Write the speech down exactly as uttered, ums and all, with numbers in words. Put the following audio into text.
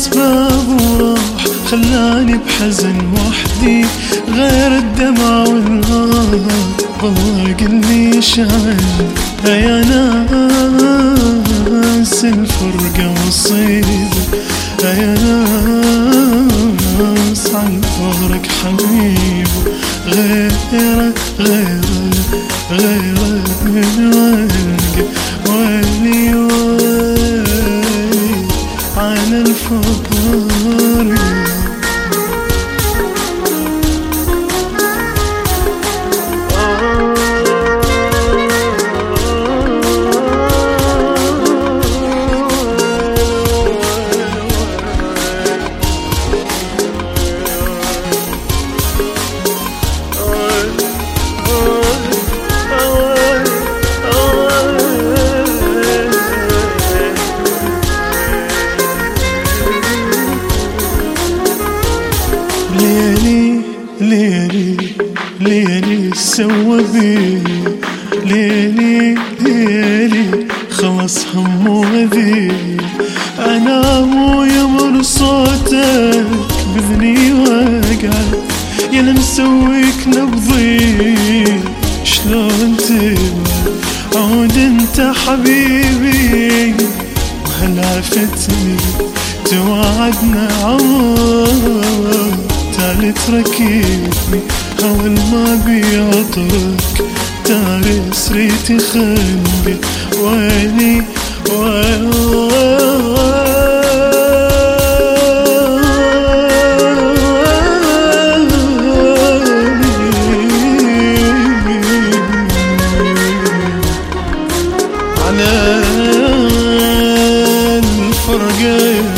الأسباب وراح خلاني بحزن وحدي، غير الدمع والنار ضاق اللي شعل. يا ناس الفرقة مصيبة، يا ناس عالفرق حبيبه، غيره غيره غيره من ورقة ويلي ويلي على الفرقة. ليلي ليلي ليلي سوى بي، ليلي ليلي خلص هم وذي. أنا مو يمر صوتك بذني وقعد، يا مسويك نبضي شلون تبعد. عود انت حبيبي وهلا فتني، توعدنا عمر تالت ركيبني، أول ما بيعطرك تارس ريتي خنقي. ويلي على الفرقة.